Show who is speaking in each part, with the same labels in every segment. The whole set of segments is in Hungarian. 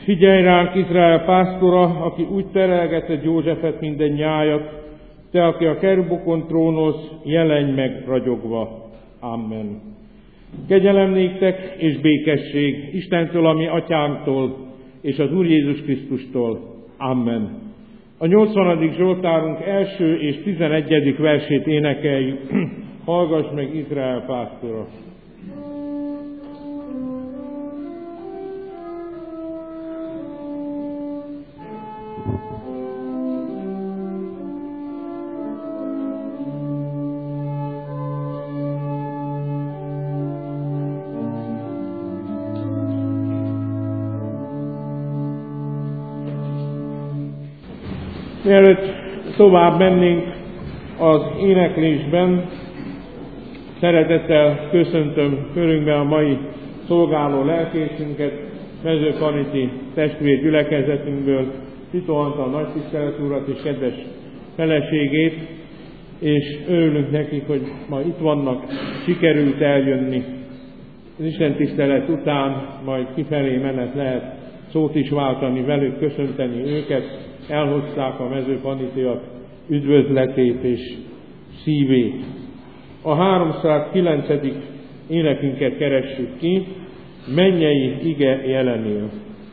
Speaker 1: Figyelj ránk, Izrael pásztora, aki úgy terelgetett Józsefet minden nyájat, te, aki a kerubokon trónolsz, jelenj meg ragyogva. Amen. Kegyelem néktek és békesség Istentől, a mi atyánktól, és az Úr Jézus Krisztustól. Amen. A 80. Zsoltárunk első és 11. versét énekeljük. Hallgass meg, Izrael pásztora! Mielőtt tovább mennénk az éneklésben, szeretettel köszöntöm körünkben a mai szolgáló lelkészünket, Mezőkaniti testvér gyülekezetünkből, Tito Antal nagytisztelet urat és kedves feleségét, és örülünk nekik, hogy ma itt vannak, sikerült eljönni. Az Isten tisztelet után majd kifelé menet lehet szót is váltani velük, köszönteni őket. Elhozták a mezőkanitiak üdvözletét és szívét. A 309. énekünket keressük ki, mennyei ige jelenél.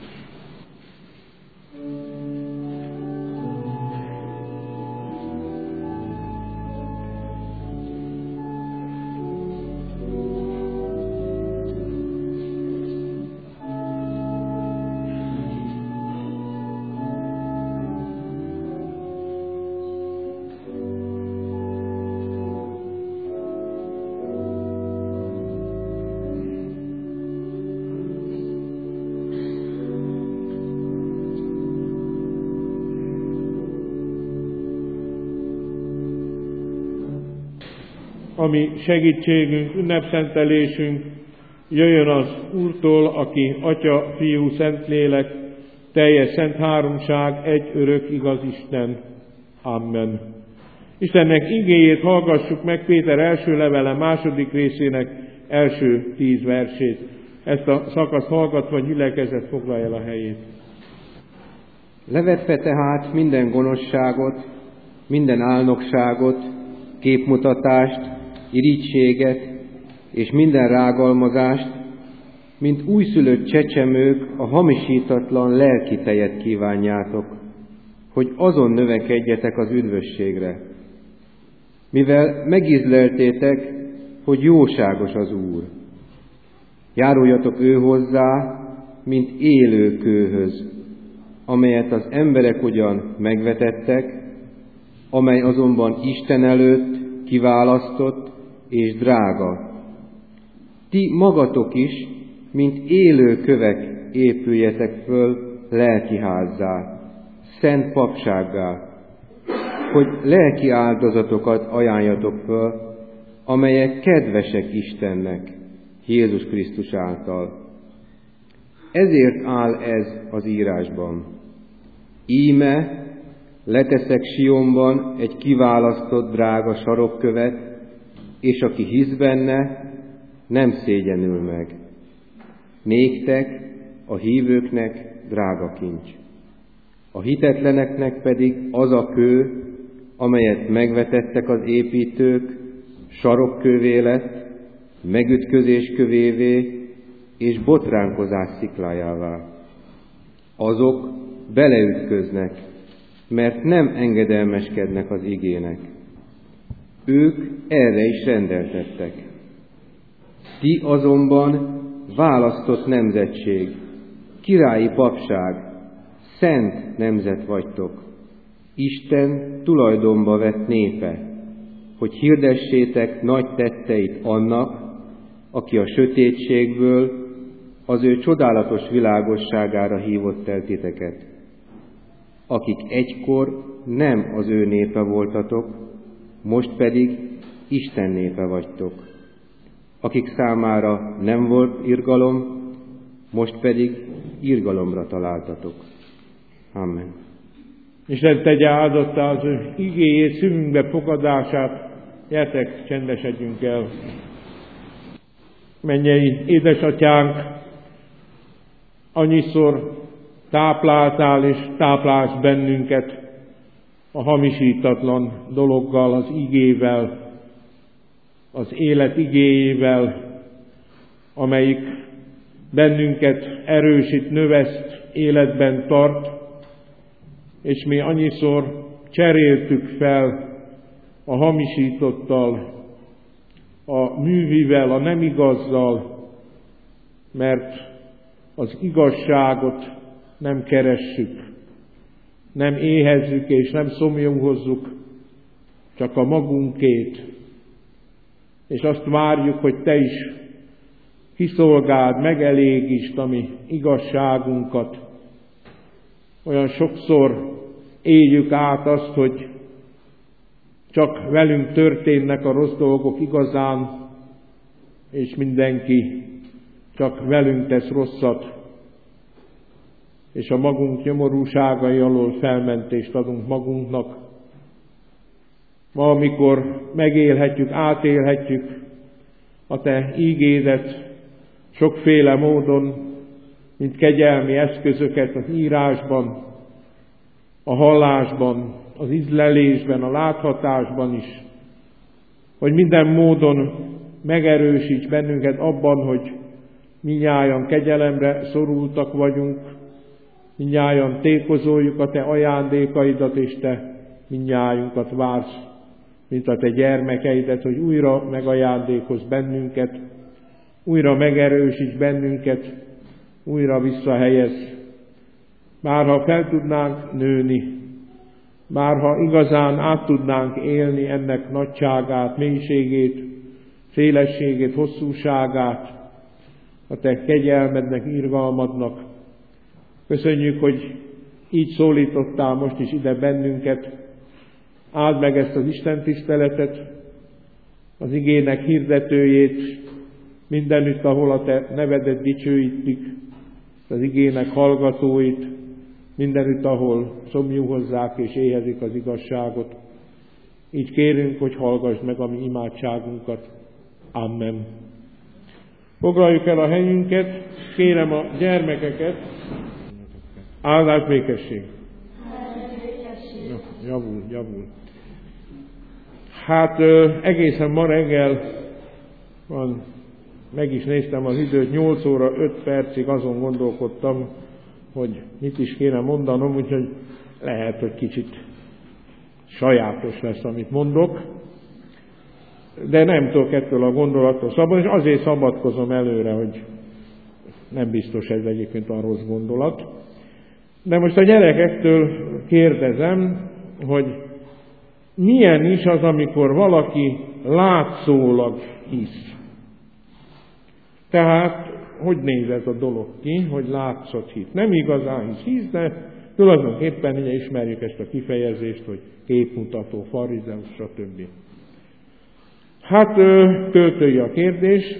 Speaker 1: Ami segítségünk, ünnepszentelésünk jöjjön az Úrtól, aki Atya, Fiú, Szentlélek, teljes szent háromság, egy örök igaz Isten. Amen. Istennek igéjét hallgassuk meg Péter első levele második részének első 10 versét. Ezt a szakaszt hallgatva gyülekezet foglalja el a helyét.
Speaker 2: Levetve tehát minden gonoszságot, minden álnokságot, képmutatást, irigységet és minden rágalmazást, mint újszülött csecsemők a hamisítatlan lelki tejet kívánjátok, hogy azon növekedjetek az üdvösségre. Mivel megízleltétek, hogy jóságos az Úr. Járuljatok ő hozzá, mint élő kőhöz, amelyet az emberek ugyan megvetettek, amely azonban Isten előtt kiválasztott és drága. Ti magatok is, mint élő kövek épüljetek föl lelkiházzá, szent papsággá, hogy lelki áldozatokat ajánljatok föl, amelyek kedvesek Istennek, Jézus Krisztus által. Ezért áll ez az írásban. Íme, leteszek Sionban egy kiválasztott drága sarokkövet, és aki hisz benne, nem szégyenül meg. Néktek, a hívőknek drága kincs. A hitetleneknek pedig az a kő, amelyet megvetettek az építők, sarokkővé lett, megütközés kövévé és botránkozás sziklájává. Azok beleütköznek, mert nem engedelmeskednek az igének. Ők erre is rendeltettek. Ti azonban választott nemzetség, királyi papság, szent nemzet vagytok, Isten tulajdonba vett népe, hogy hirdessétek nagy tetteit annak, aki a sötétségből az ő csodálatos világosságára hívott el titeket, akik egykor nem az ő népe voltatok, most pedig Isten népe vagytok, akik számára nem volt irgalom, most pedig irgalomra találtatok. Amen.
Speaker 1: Isten tegye áldottá az ő igéjét, szívünkbe fogadását, gyertek, csendesedjünk el. Mennyei édesatyánk, annyiszor tápláltál és táplálsz bennünket a hamisítatlan dologgal, az igével, az élet igéjével, amelyik bennünket erősít, növeszt, életben tart, és mi annyiszor cseréltük fel a hamisítottal, a művivel, a nem igazzal, mert az igazságot nem keressük, nem éhezzük és nem szomjúhozzuk, csak a magunkét, és azt várjuk, hogy Te is kiszolgáld, megelégítsd a mi igazságunkat. Olyan sokszor éljük át azt, hogy csak velünk történnek a rossz dolgok igazán, és mindenki csak velünk tesz rosszat, és a magunk nyomorúságai alól felmentést adunk magunknak. Ma, amikor megélhetjük, átélhetjük a Te ígédet sokféle módon, mint kegyelmi eszközöket az írásban, a hallásban, az ízlelésben, a láthatásban is, hogy minden módon megerősíts bennünket abban, hogy mindnyájan kegyelemre szorultak vagyunk, mindnyájan tékozoljuk a Te ajándékaidat, és Te mindnyájunkat vársz, mint a Te gyermekeidet, hogy újra megajándékozz bennünket, újra megerősíts bennünket, újra visszahelyez. Bárha fel tudnánk nőni, bárha igazán át tudnánk élni ennek nagyságát, mélységét, szélességét, hosszúságát, a Te kegyelmednek, irgalmadnak. Köszönjük, hogy így szólítottál most is ide bennünket. Áld meg ezt az Isten tiszteletet, az igének hirdetőjét, mindenütt, ahol a Te nevedet dicsőítik, az igének hallgatóit, mindenütt, ahol szomjúhozzák és éhezik az igazságot. Így kérünk, hogy hallgass meg a mi imádságunkat. Amen. Foglaljuk el a helyünket, kérem a gyermekeket. Áldás békesség. Javul. Hát egészen ma reggel van, meg is néztem az időt, 8 óra 5 percig azon gondolkodtam, hogy mit is kéne mondanom, úgyhogy lehet, hogy kicsit sajátos lesz, amit mondok, de nem tudok ettől a gondolattól szabadulni, és azért szabadkozom előre, hogy nem biztos ez egyébként a rossz gondolat. De most a gyerekektől kérdezem, hogy milyen is az, amikor valaki látszólag hisz. Tehát, hogy néz ez a dolog ki, hogy látszat hit. Nem igazán hisz, de tulajdonképpen ugye ismerjük ezt a kifejezést, hogy képmutató, farizeus, stb. Hát költői a kérdés,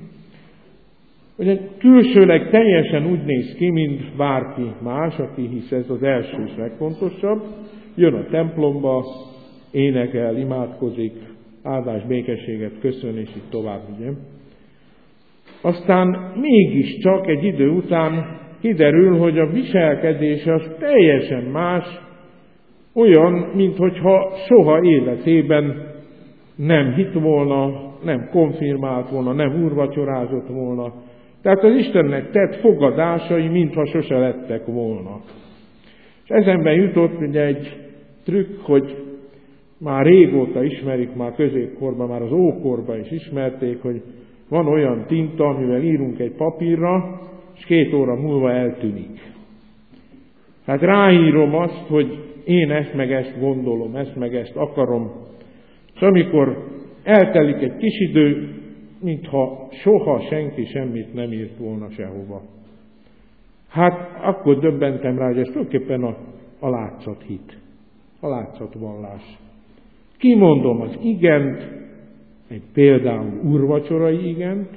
Speaker 1: hogy külsőleg teljesen úgy néz ki, mint bárki más, aki hisz, ez az első és legfontosabb. Jön a templomba, énekel, imádkozik, áldás, békességet köszön, és így tovább, ugye. Aztán mégiscsak egy idő után kiderül, hogy a viselkedése az teljesen más, olyan, minthogyha soha életében nem hitt volna, nem konfirmált volna, nem úrvacsorázott volna. Tehát az Istennek tett fogadásai, mintha sose lettek volna. És ezenben jutott ugye egy trükk, hogy már régóta ismerik, már középkorban, már az ókorban is ismerték, hogy van olyan tinta, amivel írunk egy papírra, és 2 óra múlva eltűnik. Tehát ráírom azt, hogy én ezt meg ezt gondolom, ezt meg ezt akarom. És amikor eltelik egy kis idő, mintha soha senki semmit nem írt volna sehova. Hát akkor döbbentem rá, hogy ez tulajdonképpen a látszathit, a látszatvallás. Kimondom az igent, egy például úrvacsorai igent,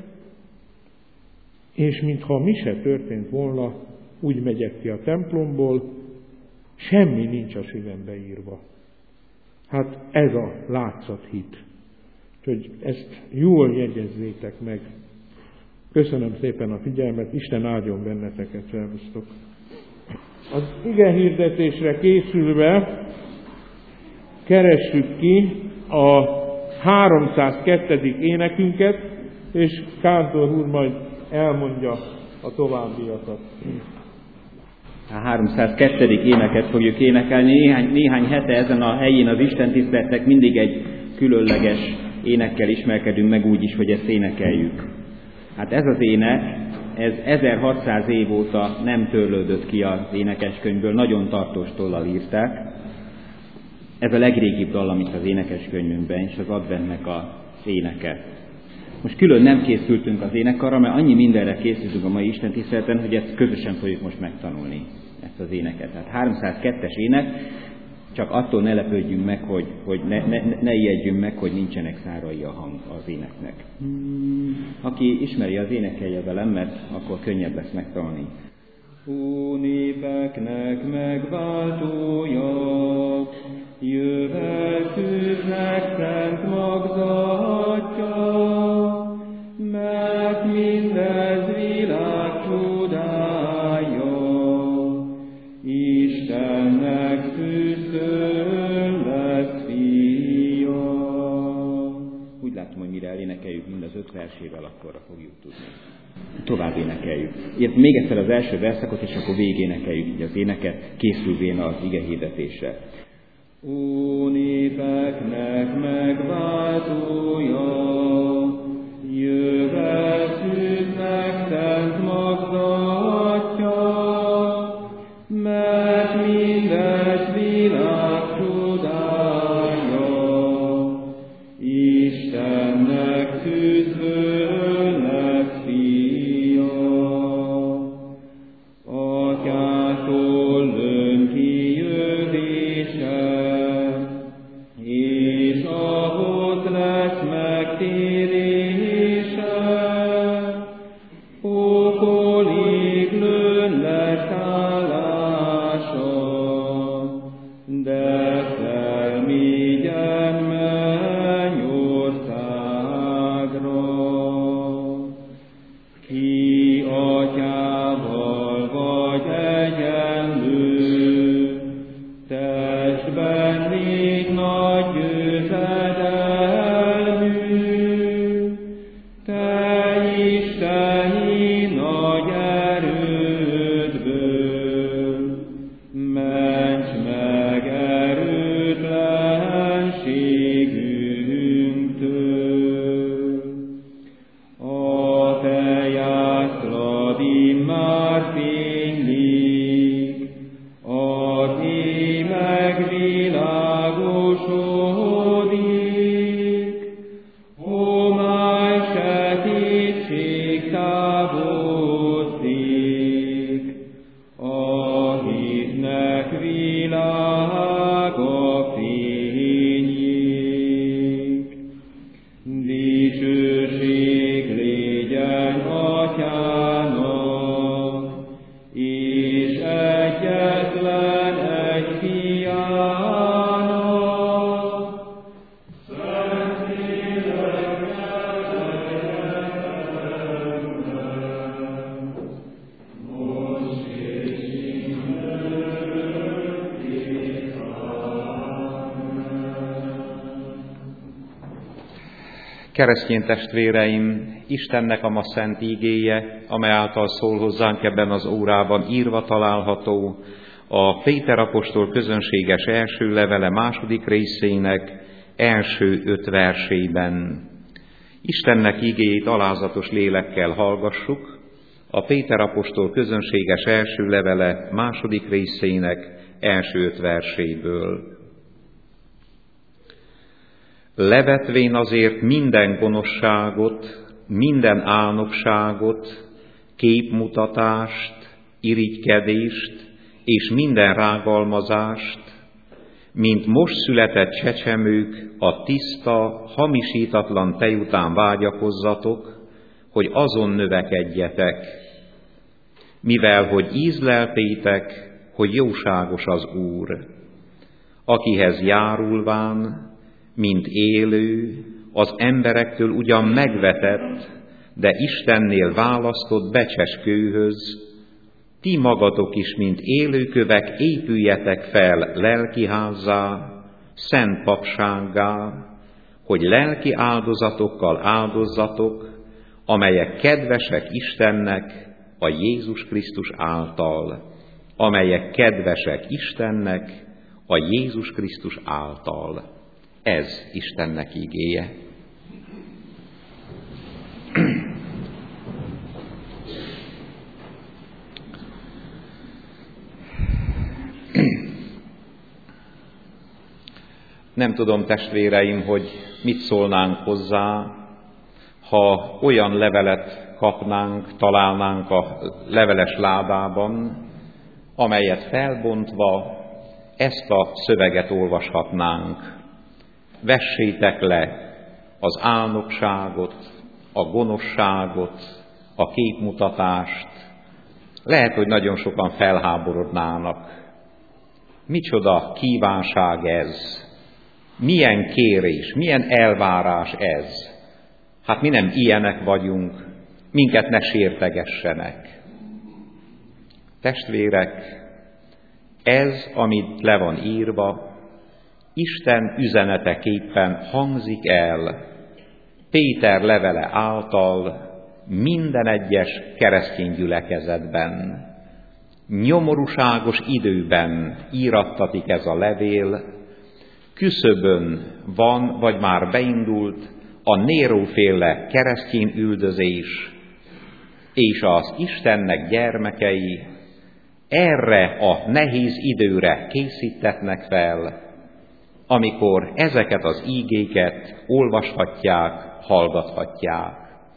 Speaker 1: és mintha mi se történt volna, úgy megyek ki a templomból, semmi nincs a szívembe írva. Hát ez a látszathit. Úgyhogy ezt jól jegyezzétek meg. Köszönöm szépen a figyelmet, Isten áldjon benneteket, szervusztok! Az ige hirdetésre készülve keressük ki a 302. énekünket, és Kántor úr majd elmondja a továbbiakat.
Speaker 3: A 302. éneket fogjuk énekelni. Néhány hete ezen a helyén az istentiszteletnek mindig egy különleges énekkel ismerkedünk meg úgy is, hogy ezt énekeljük. Hát ez az ének, ez 1600 év óta nem törlődött ki az énekeskönyvből, nagyon tartós tollal írták. Ez a legrégibb dal, amit az énekeskönyvünkben, és az adventnek az éneke. Most külön nem készültünk az énekarra, mert annyi mindenre készültünk a mai istentiszteleten, hogy ezt közösen fogjuk most megtanulni, ezt az éneket. Tehát 302-es ének, csak attól ne lepődjünk meg, hogy ne ijedjünk meg, hogy nincsenek szárai a hang az éneknek. Aki ismeri az énekelje velem, mert akkor könnyebb lesz megtanulni. Ó népeknek megváltója, jövetőknek szent magzatja, mert mindez világ csodája, Istennek fűző lesz fia. Úgy látom, hogy mire elénekeljük mind az 5 versével, akkorra fogjuk tudni. Tovább énekeljük. Még egyszer az első verszakot, és akkor végénekeljük így az éneket, készülvén az ige hirdetésre. Ó népeknek megváltója, jövetőknek szent magzatja, mert mindez világ csodája, Istennek tűzből lesz fia. Atyától lőn kijövése, és ahhoz lesz megtérése, pokolig lőn lesz állása, de felmigyen mennyországra. Ki atyával vagy egyenlő, testben légy nagy győzedelmű, te isteni nagy erődből, ments meg erőtlenségünktől. A te jászlad immár fénylik, az éj megvilágosodik, homály sötétség távozik, a hitnek világa fényik. Dicsőség légyen Atyának, és egyetlen egy Fiának, Szentléleknek egyetemben, most és mindörökké.
Speaker 4: Keresztény testvéreim, Istennek a ma szent ígéje, amely által szól hozzánk ebben az órában, írva található a Péter apostol közönséges első levele második részének első 5 versében. Istennek ígéjét alázatos lélekkel hallgassuk, a Péter apostol közönséges első levele második részének első 5 verséből. Levetvén azért minden gonoszságot, minden álnokságot, képmutatást, irigykedést és minden rágalmazást, mint most született csecsemők a tiszta, hamisítatlan tej után vágyakozzatok, hogy azon növekedjetek, mivel hogy ízleltétek, hogy jóságos az Úr, akihez járulván, mint élő, az emberektől ugyan megvetett, de Istennél választott becses kőhöz, ti magatok is, mint élőkövek, épüljetek fel lelkiházzá, szent papsággá, hogy lelki áldozatokkal áldozzatok, amelyek kedvesek Istennek a Jézus Krisztus által. Amelyek kedvesek Istennek a Jézus Krisztus által. Ez Istennek igéje. Nem tudom, testvéreim, hogy mit szólnánk hozzá, ha olyan levelet kapnánk, találnánk a leveles ládában, amelyet felbontva ezt a szöveget olvashatnánk. Vessétek le az álnokságot, a gonoszságot, a képmutatást. Lehet, hogy nagyon sokan felháborodnának. Micsoda kívánság ez? Milyen kérés, milyen elvárás ez? Hát mi nem ilyenek vagyunk, minket ne sértegessenek. Testvérek, ez, amit le van írva, Isten üzeneteképpen hangzik el Péter levele által minden egyes keresztény gyülekezetben. Nyomorúságos időben írattatik ez a levél, küszöbön van, vagy már beindult a Néró-féle keresztény üldözés, és az Istennek gyermekei erre a nehéz időre készítetnek fel, amikor ezeket az ígéket olvashatják, hallgathatják.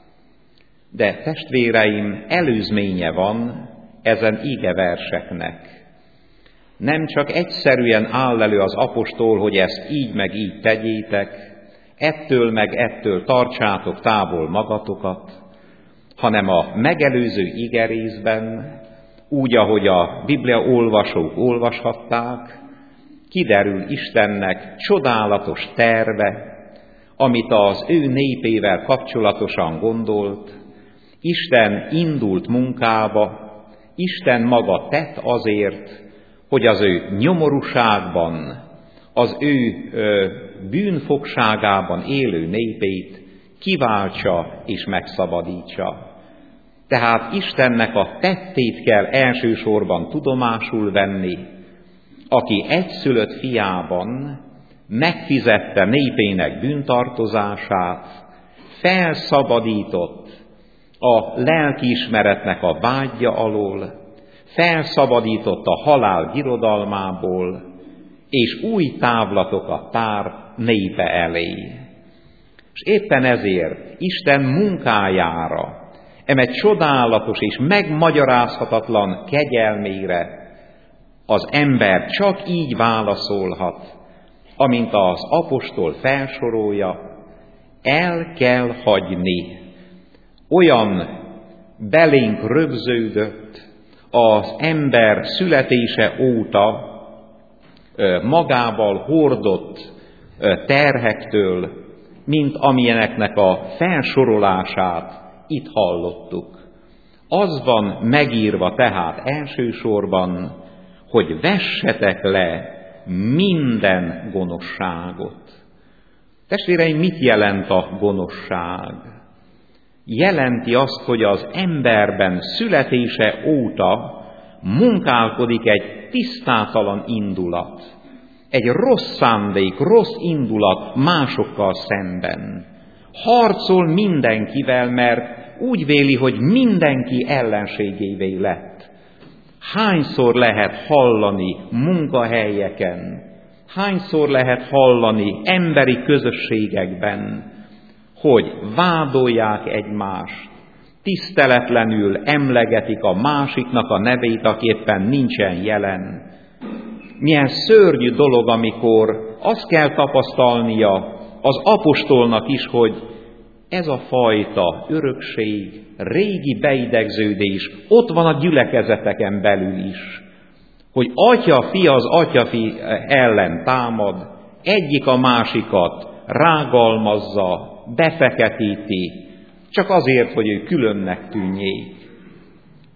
Speaker 4: De testvéreim, előzménye van ezen ígeverseknek. Nem csak egyszerűen áll elő az apostol, hogy ezt így meg így tegyétek, ettől meg ettől tartsátok távol magatokat, hanem a megelőző igerészben, úgy, ahogy a Biblia olvasók olvashatták, kiderül Istennek csodálatos terve, amit az ő népével kapcsolatosan gondolt. Isten indult munkába, Isten maga tett azért, hogy az ő nyomorúságban, az ő bűnfogságában élő népét kiváltsa és megszabadítsa. Tehát Istennek a tettét kell elsősorban tudomásul venni, aki egyszülött fiában megfizette népének bűntartozását, felszabadított a lelkiismeretnek a vágya alól, felszabadított a halál birodalmából, és új távlatokat tár népe elé. És éppen ezért Isten munkájára, eme csodálatos és megmagyarázhatatlan kegyelmére az ember csak így válaszolhat, amint az apostol felsorolja, el kell hagyni. Olyan belénk rögződött az ember születése óta magával hordott terhektől, mint amilyeneknek a felsorolását itt hallottuk. Az van megírva tehát elsősorban, hogy vessetek le minden gonoszságot. Testvéreim, mit jelent a gonoszság? Jelenti azt, hogy az emberben születése óta munkálkodik egy tisztátalan indulat, egy rossz szándék, rossz indulat másokkal szemben. Harcol mindenkivel, mert úgy véli, hogy mindenki ellenségévé lett. Hányszor lehet hallani munkahelyeken, hányszor lehet hallani emberi közösségekben, hogy vádolják egymást, tiszteletlenül emlegetik a másiknak a nevét, aki éppen nincsen jelen. Milyen szörnyű dolog, amikor azt kell tapasztalnia az apostolnak is, hogy ez a fajta örökség, régi beidegződés ott van a gyülekezeteken belül is, hogy atya-fi az atya-fi ellen támad, egyik a másikat rágalmazza, befeketíti, csak azért, hogy ő különnek tűnjék.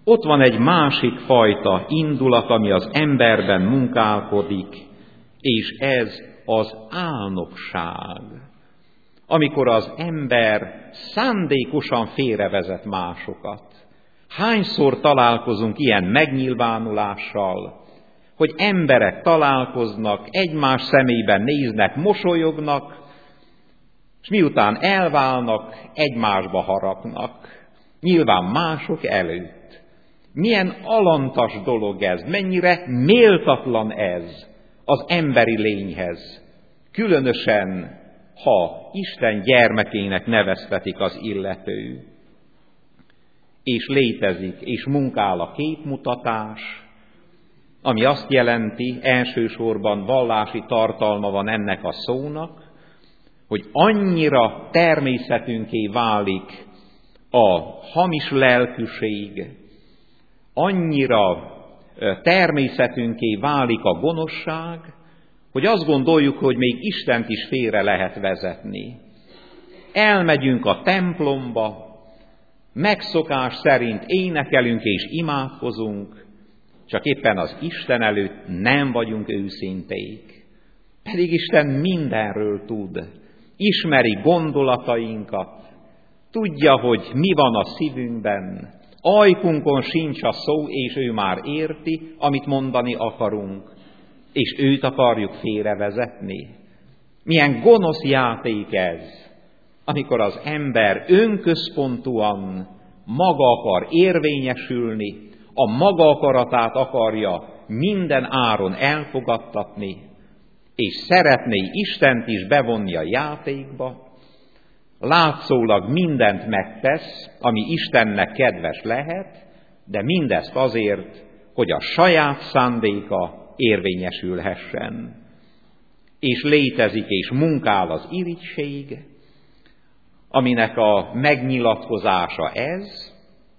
Speaker 4: ott van egy másik fajta indulat, ami az emberben munkálkodik, és ez az álnokság. Amikor az ember szándékosan félrevezet másokat. Hányszor találkozunk ilyen megnyilvánulással, hogy emberek találkoznak, egymás szemében néznek, mosolyognak, és miután elválnak, egymásba harapnak. Nyilván mások előtt. Milyen alantas dolog ez, mennyire méltatlan ez az emberi lényhez. Különösen, ha Isten gyermekének neveztetik az illető. És létezik, és munkál a képmutatás, ami azt jelenti, elsősorban vallási tartalma van ennek a szónak, hogy annyira természetünké válik a hamis lelkűség, annyira természetünké válik a gonoszság, hogy azt gondoljuk, hogy még Istent is félre lehet vezetni. Elmegyünk a templomba, megszokás szerint énekelünk és imádkozunk, csak éppen az Isten előtt nem vagyunk őszinték. Pedig Isten mindenről tud, ismeri gondolatainkat, tudja, hogy mi van a szívünkben, ajkunkon sincs a szó, és ő már érti, amit mondani akarunk, és őt akarjuk félrevezetni. Milyen gonosz játék ez, amikor az ember önközpontúan maga akar érvényesülni, a maga akaratát akarja minden áron elfogadtatni, és szeretné Istent is bevonni a játékba, látszólag mindent megtesz, ami Istennek kedves lehet, de mindezt azért, hogy a saját szándéka érvényesülhessen. És létezik és munkál az irigység, aminek a megnyilatkozása ez,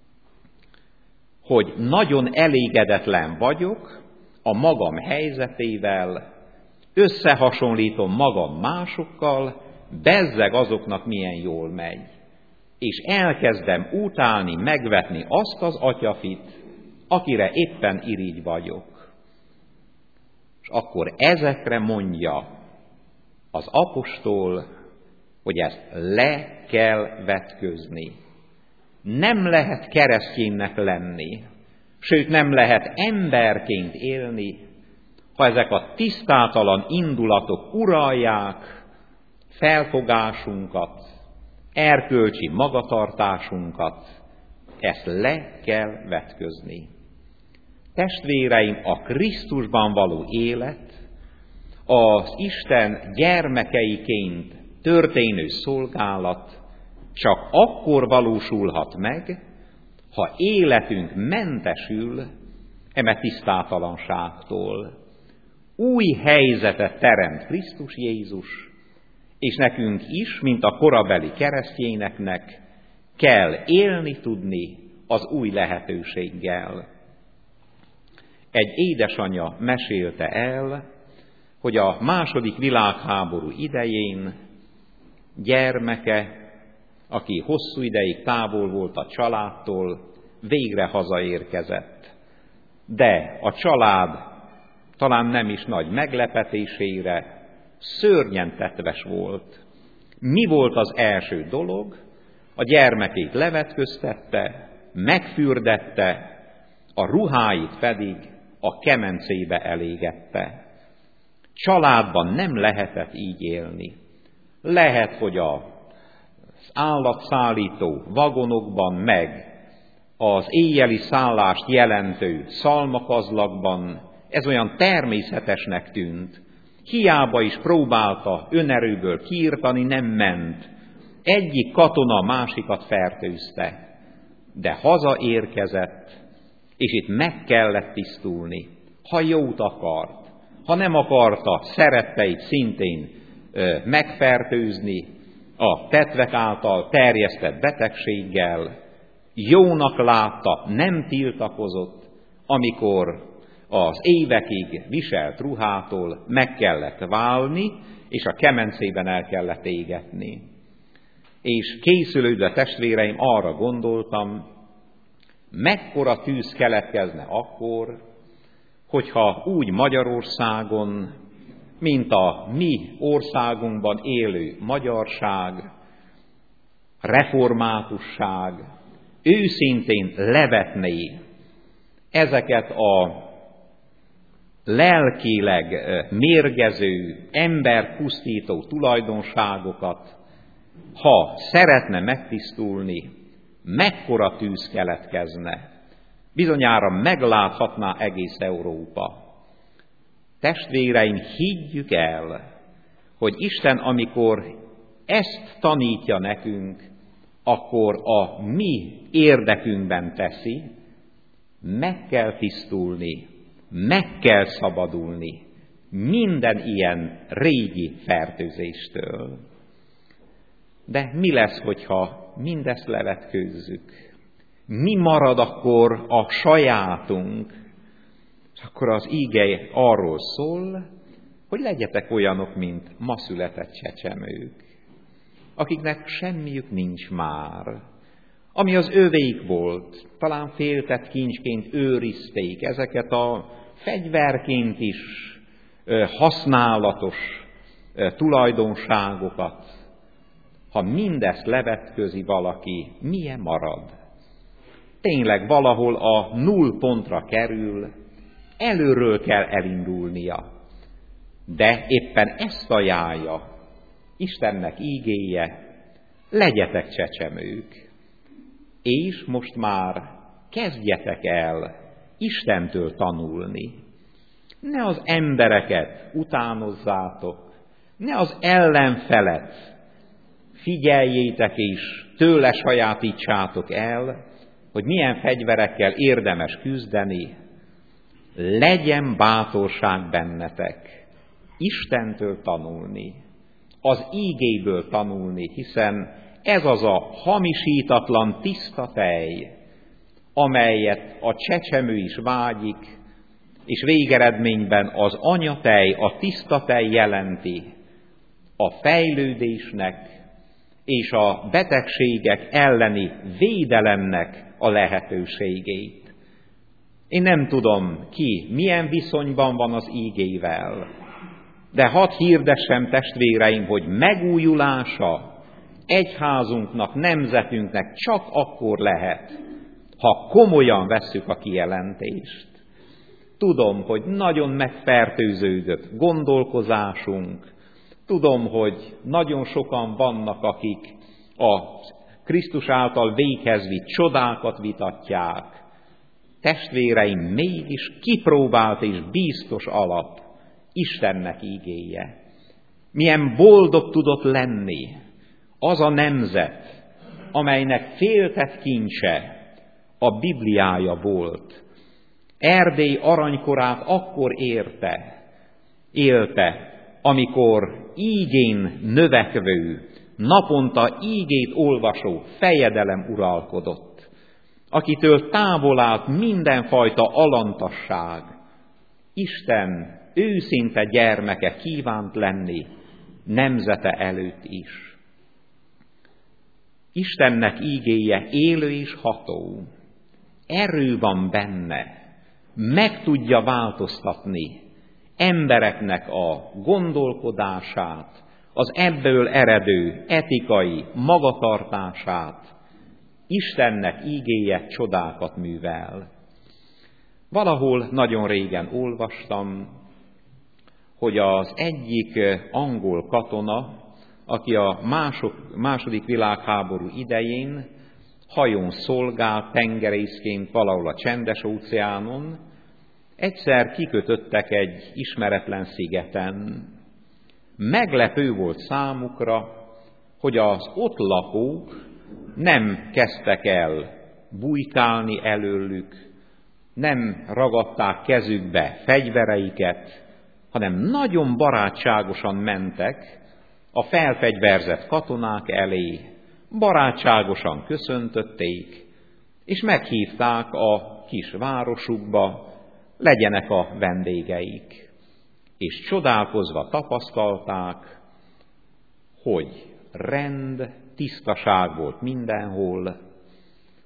Speaker 4: hogy nagyon elégedetlen vagyok a magam helyzetével, összehasonlítom magam másokkal, bezzeg azoknak milyen jól megy. És elkezdem utálni, megvetni azt az atyafit, akire éppen irigy vagyok. És akkor ezekre mondja az apostol, hogy ezt le kell vetközni. Nem lehet kereszténynek lenni, sőt nem lehet emberként élni, ha ezek a tisztátalan indulatok uralják felfogásunkat, erkölcsi magatartásunkat, ezt le kell vetközni. Testvéreim, a Krisztusban való élet, az Isten gyermekeiként történő szolgálat csak akkor valósulhat meg, ha életünk mentesül eme tisztátalanságtól. Új helyzetet teremt Krisztus Jézus, és nekünk is, mint a korabeli keresztényeknek, kell élni tudni az új lehetőséggel. Egy édesanyja mesélte el, hogy a II. Világháború idején gyermeke, aki hosszú ideig távol volt a családtól, végre hazaérkezett. De a család talán nem is nagy meglepetésére szörnyen tetves volt. Mi volt az első dolog? A gyermekét levetköztette, megfürdette, a ruháit pedig a kemencébe elégette. Családban nem lehetett így élni. Lehet, hogy az állatszállító vagonokban, meg az éjjeli szállást jelentő szalmakazlakban ez olyan természetesnek tűnt. Hiába is próbálta önerőből kiirtani, nem ment. Egyik katona a másikat fertőzte, de hazaérkezett, és itt meg kellett tisztulni, ha jót akart. Ha nem akarta szeretteit szintén megfertőzni a tetvek által terjesztett betegséggel, jónak látta, nem tiltakozott, amikor az évekig viselt ruhától meg kellett válni, és a kemencében el kellett égetni. És készülődve, testvéreim, arra gondoltam, Mekkora tűz keletkezne akkor, hogyha úgy Magyarországon, mint a mi országunkban élő magyarság, reformátusság őszintén levetné ezeket a lelkileg mérgező, emberpusztító tulajdonságokat, ha szeretne megtisztulni, mekkora tűz keletkezne. Bizonyára megláthatná egész Európa. Testvéreim, higgyük el, hogy Isten, amikor ezt tanítja nekünk, akkor a mi érdekünkben teszi, meg kell tisztulni, meg kell szabadulni minden ilyen régi fertőzéstől. De mi lesz, hogyha mindezt levetkőzzük? Mi marad akkor a sajátunk? Akkor az íge arról szól, hogy legyetek olyanok, mint ma született csecsemők, akiknek semmiük nincs már. Ami az övéik volt, talán féltett kincsként őrizték, ezeket a fegyverként is használatos tulajdonságokat. Ha mindezt levetközi valaki, milyen marad? Tényleg valahol a nullpontra kerül, előről kell elindulnia. De éppen ezt ajánlja Istennek ígéje, legyetek csecsemők, és most már kezdjetek el Istentől tanulni. Ne az embereket utánozzátok, ne az ellenfelet figyeljétek és tőle sajátítsátok el, hogy milyen fegyverekkel érdemes küzdeni. Legyen bátorság bennetek Istentől tanulni, az ígéből tanulni, hiszen ez az a hamisítatlan tiszta tej, amelyet a csecsemő is vágyik, és végeredményben az anyatej, a tiszta tej jelenti a fejlődésnek és a betegségek elleni védelemnek a lehetőségét. Én nem tudom, ki milyen viszonyban van az ígével, de hadd hirdessem, testvéreim, hogy megújulása egyházunknak, nemzetünknek csak akkor lehet, ha komolyan vesszük a kijelentést. Tudom, hogy nagyon megfertőződött gondolkozásunk, tudom, hogy nagyon sokan vannak, akik a Krisztus által véghez vitt csodákat vitatják. Testvéreim, mégis kipróbált és biztos alap Istennek ígéje. Milyen boldog tudott lenni az a nemzet, amelynek féltett kincse a Bibliája volt. Erdély aranykorát akkor élte, amikor ígén növekvő, naponta ígét olvasó fejedelem uralkodott, akitől távol állt mindenfajta alantasság. Isten őszinte gyermeke kívánt lenni nemzete előtt is. Istennek ígéje élő és ható, erő van benne, meg tudja változtatni embereknek a gondolkodását, az ebből eredő etikai magatartását. Istennek ígéje csodákat művel. Valahol nagyon régen olvastam, hogy az egyik angol katona, aki a második világháború idején hajón szolgált tengerészként valahol a Csendes-óceánon, egyszer kikötöttek egy ismeretlen szigeten. Meglepő volt számukra, hogy az ott lakók nem kezdtek el bujkálni előlük, nem ragadták kezükbe fegyvereiket, hanem nagyon barátságosan mentek a felfegyverzett katonák elé, barátságosan köszöntötték, és meghívták a kis városukba, legyenek a vendégeik. És csodálkozva tapasztalták, hogy rend, tisztaság volt mindenhol,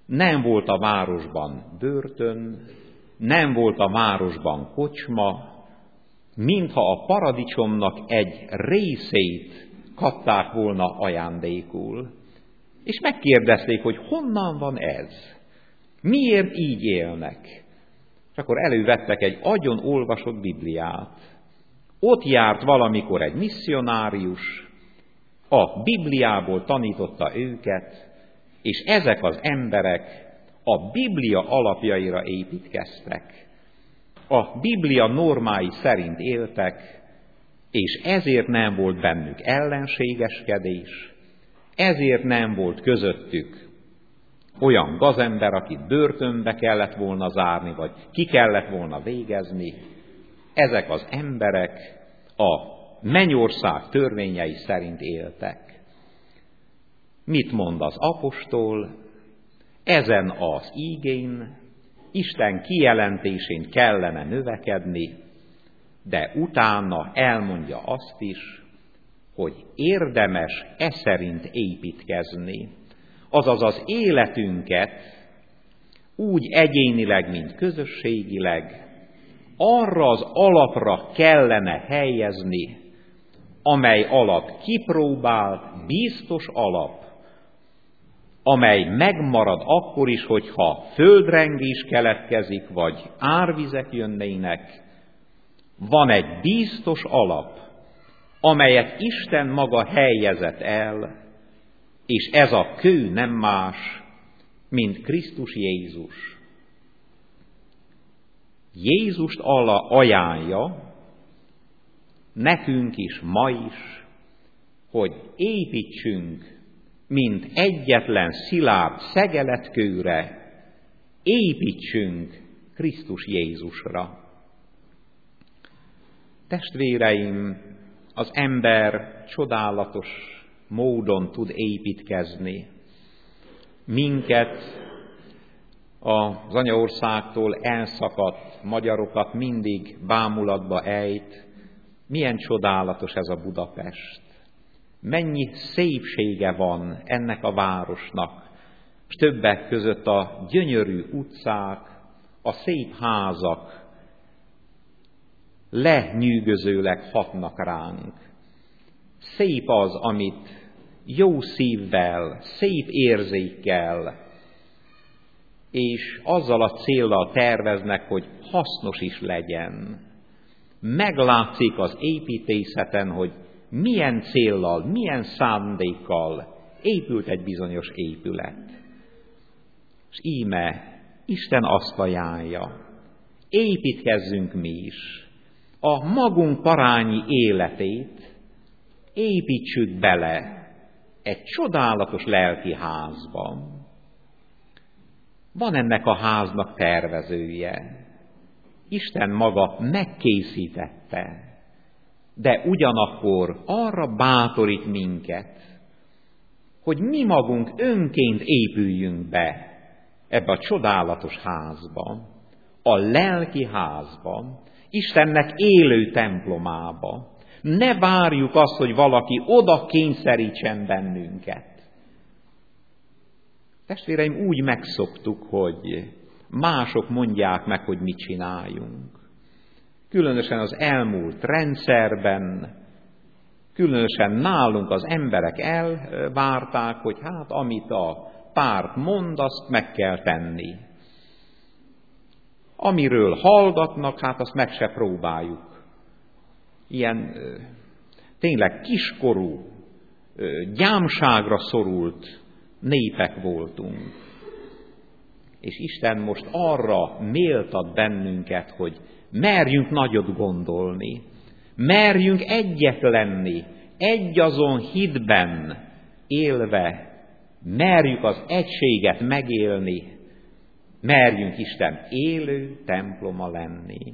Speaker 4: Nem volt a városban börtön, nem volt a városban kocsma, mintha a paradicsomnak egy részét kapták volna ajándékul. És megkérdezték, hogy honnan van ez? Miért így élnek? És akkor elővettek egy agyon olvasott Bibliát. Ott járt valamikor egy misszionárius, a Bibliából tanította őket, és ezek az emberek a Biblia alapjaira építkeztek. A Biblia normái szerint éltek, és ezért nem volt bennük ellenségeskedés, ezért nem volt közöttük olyan gazember, akit börtönbe kellett volna zárni, vagy ki kellett volna végezni. Ezek az emberek a mennyország törvényei szerint éltek. Mit mond az apostol? Ezen az ígén, Isten kijelentésén kellene növekedni, de utána elmondja azt is, hogy érdemes szerint építkezni. Azaz az életünket úgy egyénileg, mint közösségileg arra az alapra kellene helyezni, amely alap kipróbált, biztos alap, amely megmarad akkor is, hogyha földrengés keletkezik, vagy árvizek jönnének. Van egy biztos alap, amelyet Isten maga helyezett el, és ez a kő nem más, mint Krisztus Jézus. Jézust ajánlja nekünk is ma is, hogy építsünk, mint egyetlen szilárd szegeletkőre, építsünk Krisztus Jézusra. Testvéreim, az ember csodálatos módon tud építkezni. Minket az anyaországtól elszakadt magyarokat mindig bámulatba ejt. Milyen csodálatos ez a Budapest. Mennyi szépsége van ennek a városnak, és többek között a gyönyörű utcák, a szép házak lenyűgözőleg hatnak ránk. Szép az, amit jó szívvel, szép érzékkel, és azzal a céllal terveznek, hogy hasznos is legyen. Meglátszik az építészeten, hogy milyen céllal, milyen szándékkal épült egy bizonyos épület. És íme Isten azt ajánlja, építkezzünk mi is. A magunk parányi életét építsük bele egy csodálatos lelki házban. Van ennek a háznak tervezője. Isten maga megkészítette, de ugyanakkor arra bátorít minket, hogy mi magunk önként épüljünk be ebbe a csodálatos házba, a lelki házba, Istennek élő templomába. Ne várjuk azt, hogy valaki oda kényszerítsen bennünket. Testvéreim, úgy megszoktuk, hogy mások mondják meg, hogy mit csináljunk. Különösen az elmúlt rendszerben, különösen nálunk az emberek elvárták, hogy hát amit a párt mond, azt meg kell tenni. Amiről hallgatnak, hát azt meg se próbáljuk. Ilyen tényleg kiskorú, gyámságra szorult népek voltunk. És Isten most arra méltat bennünket, hogy merjünk nagyot gondolni, merjünk egyek lenni, egyazon hitben élve, merjük az egységet megélni, merjünk Isten élő temploma lenni.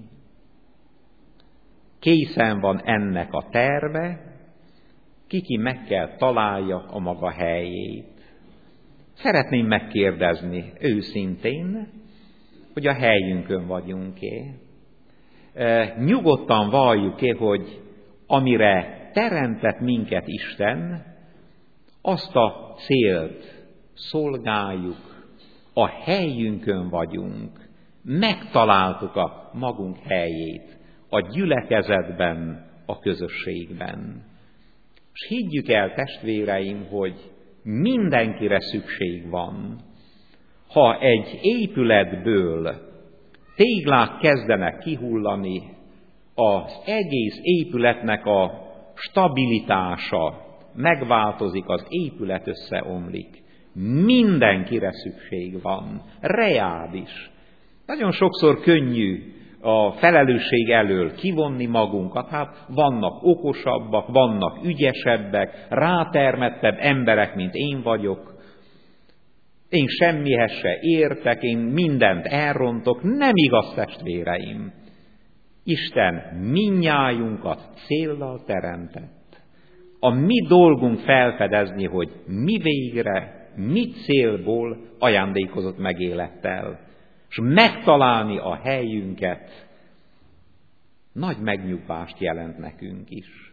Speaker 4: Készen van ennek a terve, ki meg kell találja a maga helyét. Szeretném megkérdezni őszintén, hogy a helyünkön vagyunk-e. Nyugodtan valljuk-e, hogy amire teremtett minket Isten, azt a célt szolgáljuk, a helyünkön vagyunk, megtaláltuk a magunk helyét, a gyülekezetben, a közösségben. És higgyük el, testvéreim, hogy mindenkire szükség van. Ha egy épületből téglák kezdenek kihullani, az egész épületnek a stabilitása megváltozik, az épület összeomlik. Mindenkire szükség van, reális. Nagyon sokszor könnyű a felelősség elől kivonni magunkat, hát vannak okosabbak, vannak ügyesebbek, rátermettebb emberek, mint én vagyok. Én semmihez se értek, én mindent elrontok. Nem igaz, testvéreim. Isten mindnyájunkat céllal teremtett. A mi dolgunk felfedezni, hogy mi végre, mi célból ajándékozott meg élettel, és megtalálni a helyünket nagy megnyugvást jelent nekünk is.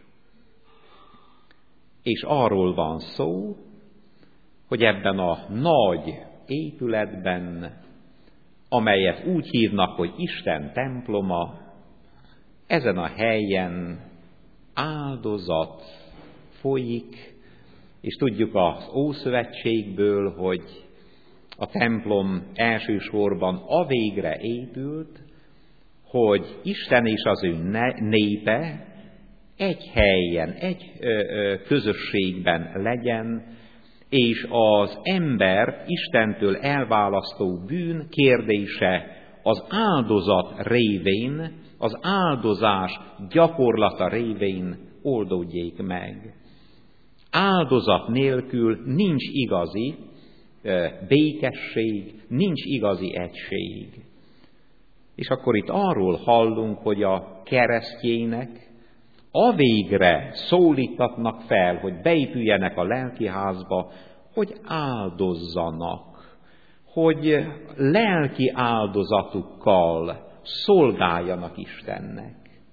Speaker 4: És arról van szó, hogy ebben a nagy épületben, amelyet úgy hívnak, hogy Isten temploma, ezen a helyen áldozat folyik, és tudjuk az Ószövetségből, hogy a templom elsősorban avégre épült, hogy Isten és az ő népe egy helyen, egy közösségben legyen, és az ember Istentől elválasztó bűn kérdése az áldozat révén, az áldozás gyakorlata révén oldódjék meg. Áldozat nélkül nincs igazi békesség, nincs igazi egység. És akkor itt arról hallunk, hogy a keresztjének avégre szólítatnak fel, hogy beépüljenek a lelkiházba, hogy áldozzanak, hogy lelki áldozatukkal szolgáljanak Istennek.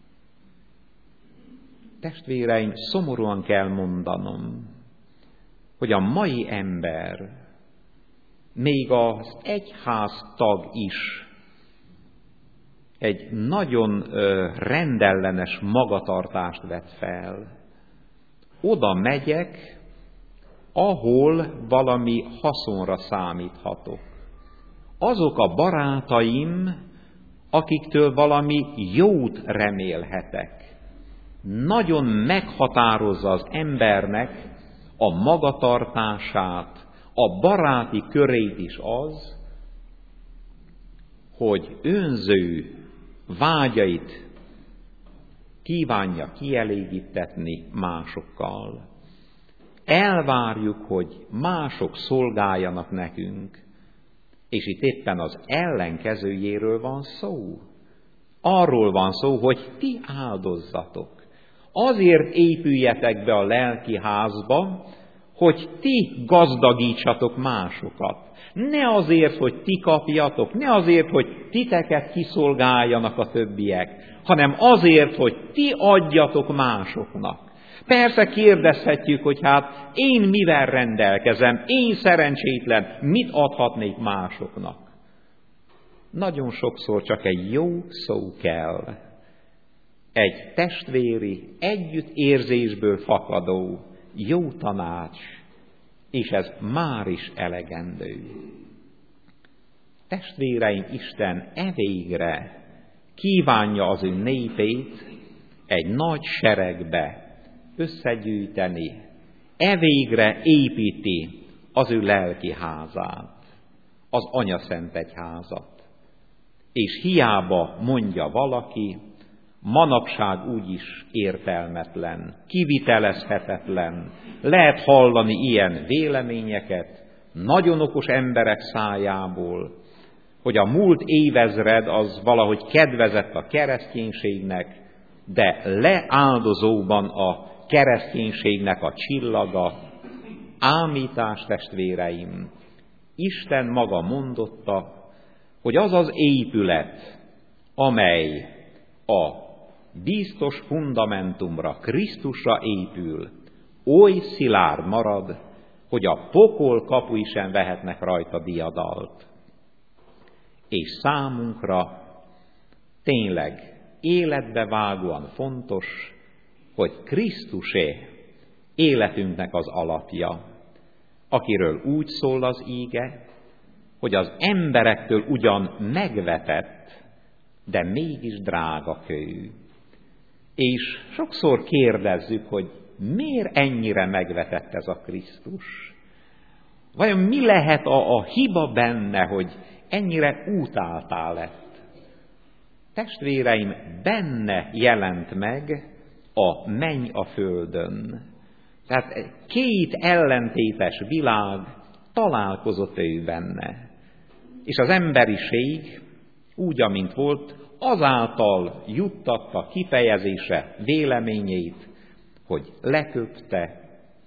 Speaker 4: Testvéreim, szomorúan kell mondanom, hogy a mai ember, még az egyháztag is egy nagyon rendellenes magatartást vett fel. Oda megyek, ahol valami haszonra számíthatok. Azok a barátaim, akiktől valami jót remélhetek. Nagyon meghatározza az embernek a magatartását, a baráti körét is az, hogy önző vágyait kívánja kielégítetni másokkal. Elvárjuk, hogy mások szolgáljanak nekünk, és itt éppen az ellenkezőjéről van szó. Arról van szó, hogy ti áldozzatok. Azért épüljetek be a lelki házba, hogy ti gazdagítsatok másokat. Ne azért, hogy ti kapjatok, ne azért, hogy titeket kiszolgáljanak a többiek, hanem azért, hogy ti adjatok másoknak. Persze kérdezhetjük, hogy hát én mivel rendelkezem, én szerencsétlen, mit adhatnék másoknak? Nagyon sokszor csak egy jó szó kell. Egy testvéri, együttérzésből fakadó jó tanács, és ez már is elegendő. Testvéreim, Isten evégre kívánja az ő népét egy nagy seregbe összegyűjteni, evégre építi az ő lelki házát, az Anyaszent Egyházat. És hiába mondja valaki, manapság úgyis értelmetlen, kivitelezhetetlen, lehet hallani ilyen véleményeket nagyon okos emberek szájából, hogy a múlt évezred az valahogy kedvezett a kereszténységnek, de leáldozóban a kereszténységnek a csillaga. Ámítás, testvéreim! Isten maga mondotta, hogy az az épület, amely a biztos fundamentumra, Krisztusra épül, oly szilárd marad, hogy a pokol kapui sem vehetnek rajta diadalt. és számunkra tényleg életbevágóan fontos, hogy Krisztusé életünknek az alapja, akiről úgy szól az íge, hogy az emberektől ugyan megvetett, de mégis drága kő. És sokszor kérdezzük, hogy miért ennyire megvetett ez a Krisztus? Vajon mi lehet a hiba benne, hogy ennyire útáltá lett? Testvéreim, benne jelent meg a menny a földön. Tehát két ellentétes világ találkozott ő benne. És az emberiség, úgy, amint volt, azáltal juttatta kifejezésre véleményét, hogy leköpte,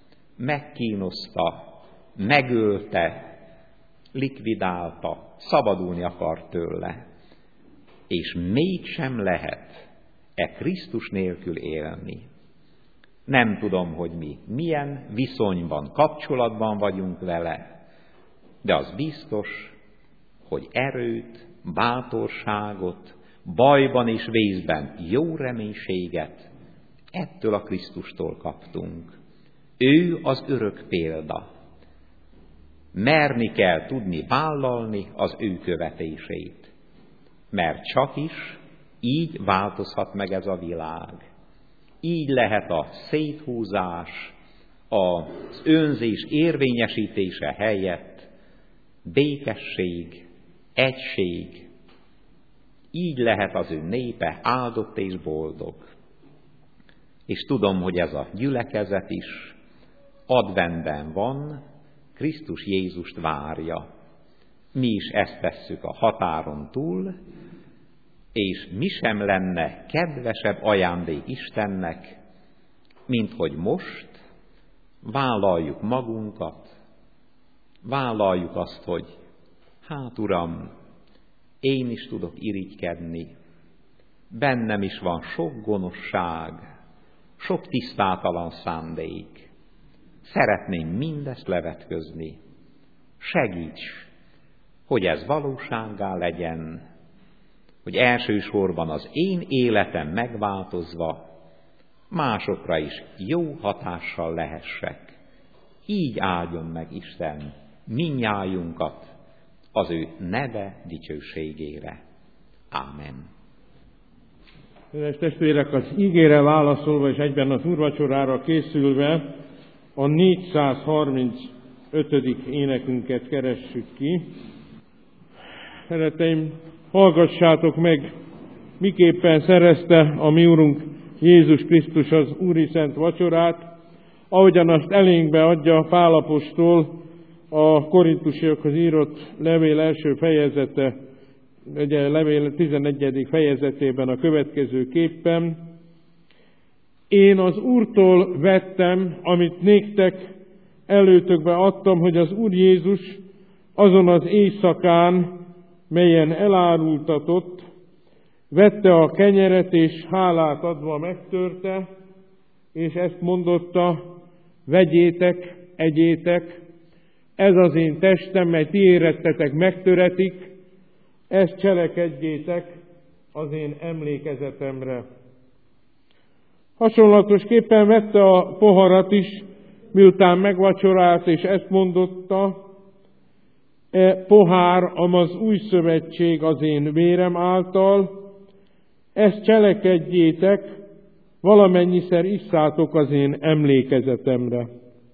Speaker 4: megkínozta, megölte, likvidálta, szabadulni akart tőle. És mégsem lehet Krisztus nélkül élni. Nem tudom, hogy mi milyen viszonyban, kapcsolatban vagyunk vele, de az biztos, hogy erőt, bátorságot, bajban és vészben jó reménységet ettől a Krisztustól kaptunk. Ő az örök példa. Merni kell tudni vállalni az ő követését, mert csak is így változhat meg ez a világ. Így lehet a széthúzás, az önzés érvényesítése helyett békesség, egység. Így lehet az ő népe áldott és boldog. És tudom, hogy ez a gyülekezet is adventben van, Krisztus Jézust várja. Mi is ezt tesszük a határon túl, és mi sem lenne kedvesebb ajándék Istennek, mint hogy most vállaljuk magunkat, vállaljuk azt, hogy hát Uram, én is tudok irigykedni, bennem is van sok gonoszság, sok tisztátalan szándék. Szeretném mindezt levetközni. Segíts, hogy ez valósággá legyen, hogy elsősorban az én életem megváltozva másokra is jó hatással lehessek. Így áldjon meg Isten mindnyájunkat az ő neve dicsőségére. Ámen.
Speaker 1: Kedves testvérek, az ígére válaszolva és egyben az úrvacsorára készülve a 435. énekünket keressük ki. Szereteim, hallgassátok meg, miképpen szerezte a mi Úrunk Jézus Krisztus az Úri Szent Vacsorát, ahogyan azt elénkbe adja Pál apostol a korintusiakhoz írott levél első fejezete, ugye levél 11. fejezetében a következő képpen. Én az Úrtól vettem, amit néktek előtökbe adtam, hogy az Úr Jézus azon az éjszakán, melyen elárultatott, vette a kenyeret, és hálát adva megtörte, és ezt mondotta, vegyétek, egyétek, ez az én testem, mely ti érettetek megtöretik, ezt cselekedjétek az én emlékezetemre. Hasonlatosképpen vette a poharat is, miután megvacsorált, és ezt mondotta, pohár, amaz új szövetség az én vérem által, ezt cselekedjétek, valamennyiszer isszátok az én emlékezetemre.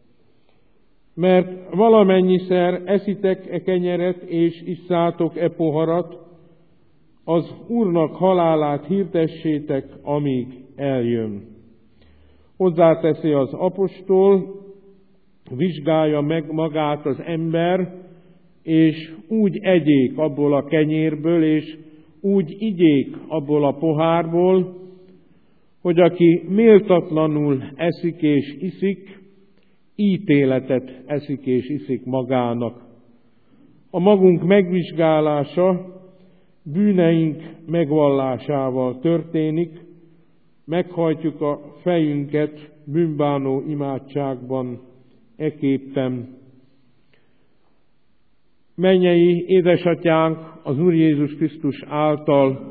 Speaker 1: Mert valamennyiszer eszitek e kenyeret, és isszátok e poharat, az Úrnak halálát hirdessétek, amíg eljön. Hozzáteszi az apostol, vizsgálja meg magát az ember, és úgy egyék abból a kenyérből, és úgy igyék abból a pohárból, hogy aki méltatlanul eszik és iszik, ítéletet eszik és iszik magának. A magunk megvizsgálása bűneink megvallásával történik, meghajtjuk a fejünket bűnbánó imádságban eképpen. mennyei édesatyánk az Úr Jézus Krisztus által,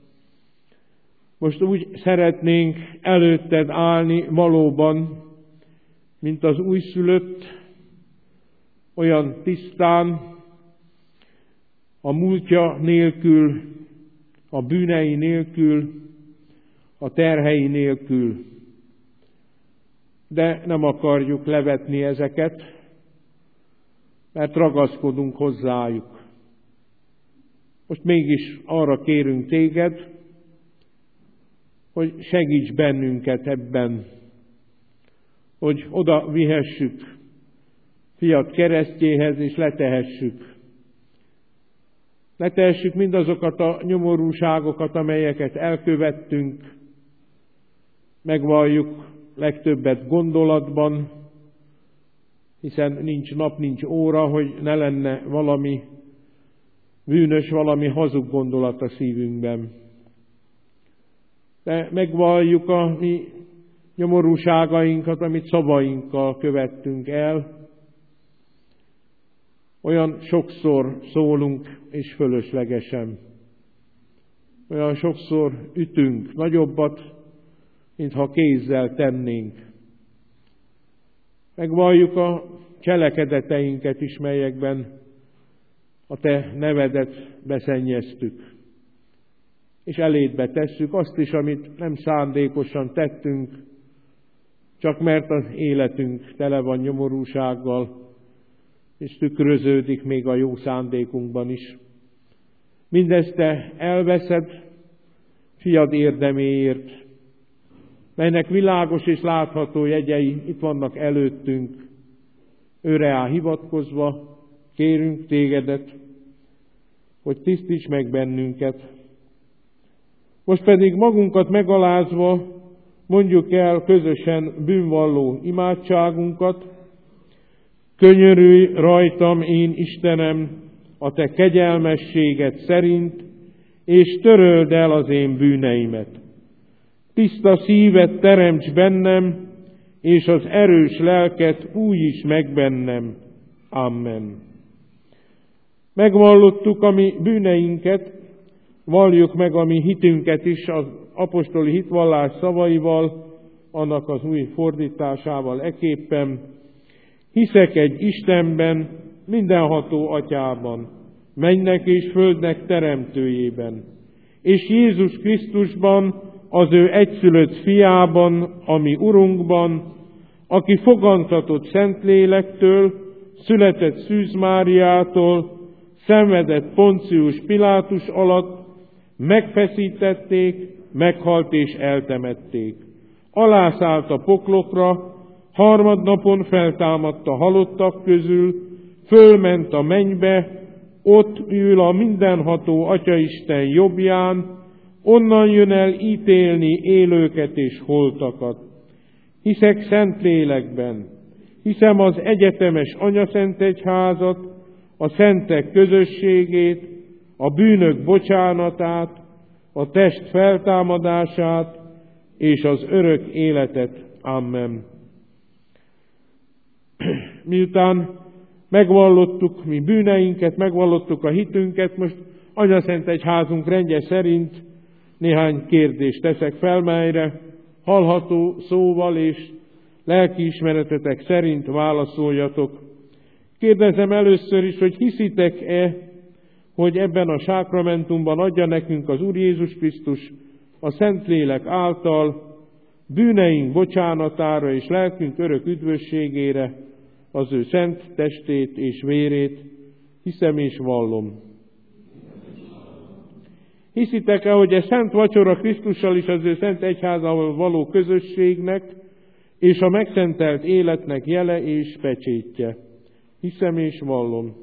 Speaker 1: most úgy szeretnénk előtted állni valóban, mint az újszülött, olyan tisztán, a múltja nélkül, a bűnei nélkül, a terhei nélkül. De nem akarjuk levetni ezeket, mert ragaszkodunk hozzájuk. Most mégis arra kérünk téged, hogy segíts bennünket ebben, hogy oda vihessük fiat keresztjéhez, és letehessük. Letehessük mindazokat a nyomorúságokat, amelyeket elkövettünk, megvalljuk legtöbbet gondolatban, hiszen nincs nap, nincs óra, hogy ne lenne valami bűnös, valami hazug gondolat a szívünkben. De megvalljuk a mi nyomorúságainkat, amit szavainkkal követtünk el. Olyan sokszor szólunk, és fölöslegesen. Olyan sokszor ütünk nagyobbat, mintha kézzel tennénk. Megvalljuk a cselekedeteinket is, melyekben a te nevedet beszennyeztük. És elédbe tesszük azt is, amit nem szándékosan tettünk, csak mert az életünk tele van nyomorúsággal, és tükröződik még a jó szándékunkban is. Mindezt te elveszed fiad érdeméért, melynek világos és látható jegyei itt vannak előttünk. Őre hivatkozva kérünk tégedet, hogy tisztíts meg bennünket. Most pedig magunkat megalázva mondjuk el közösen bűnvalló imádságunkat. Könyörülj rajtam, én Istenem, a te kegyelmességed szerint, és töröld el az én bűneimet. Tiszta szívet teremts bennem, és az erős lelket újíts meg bennem. Amen. Megvallottuk a mi bűneinket, valljuk meg a mi hitünket is az apostoli hitvallás szavaival, annak az új fordításával eképpen. Hiszek egy Istenben, mindenható Atyában, mennynek és földnek teremtőjében, és Jézus Krisztusban, az ő egyszülött fiában, a mi Urunkban, aki fogantatott Szentlélektől, született Szűz Máriától, szenvedett Poncius Pilátus alatt, megfeszítették, meghalt és eltemették. Alászállt a poklokra, harmadnapon feltámadt a halottak közül, fölment a mennybe, ott ül a mindenható Atyaisten jobbján, onnan jön el ítélni élőket és holtakat. Hiszek Szentlélekben, hiszem az egyetemes anyaszentegyházat, a szentek közösségét, a bűnök bocsánatát, a test feltámadását és az örök életet. Amen. Miután megvallottuk mi bűneinket, megvallottuk a hitünket, most anyaszentegyházunk rendje szerint néhány kérdést teszek fel, melyre hallható szóval és lelkiismeretetek szerint válaszoljatok. Kérdezem először is, hogy hiszitek-e, hogy ebben a sákramentumban adja nekünk az Úr Jézus Krisztus a Szentlélek által bűneink bocsánatára és lelkünk örök üdvösségére az ő szent testét és vérét. Hiszem és vallom. Hiszitek-e, hogy a szent vacsora Krisztussal és az ő szent egyházával való közösségnek és a megszentelt életnek jele és pecsétje? Hiszem és vallom.